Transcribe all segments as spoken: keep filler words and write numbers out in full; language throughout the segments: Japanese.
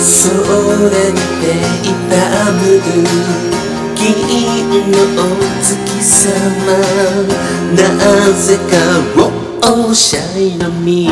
空にて痛む銀のお月様、なぜかおしゃいのみ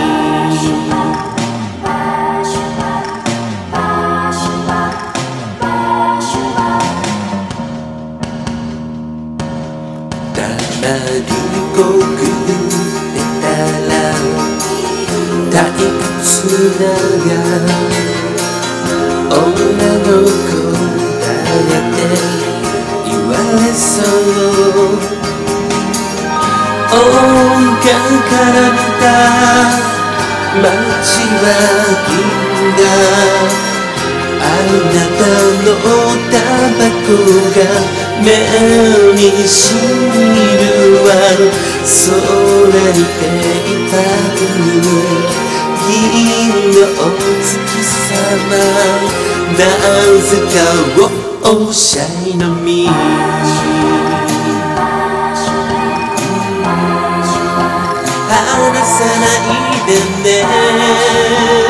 たまにこくれたら退屈だが女の子だって言われそう音楽から見た街は銀河あなたのタバコが目にしみるわ空にて痛む銀のお月様なぜかおしゃいのみ離さないでね